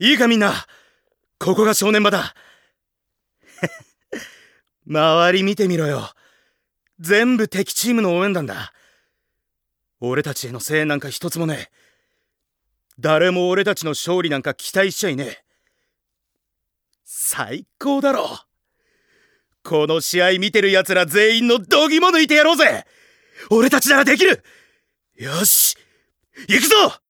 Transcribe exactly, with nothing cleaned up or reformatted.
いいかみんな、ここが正念場だ。周り見てみろよ。全部敵チームの応援団だ。俺たちへの声援なんか一つもねえ。誰も俺たちの勝利なんか期待しちゃいねえ。最高だろ。この試合見てる奴ら全員の度肝抜いてやろうぜ。俺たちならできる。よし、行くぞ。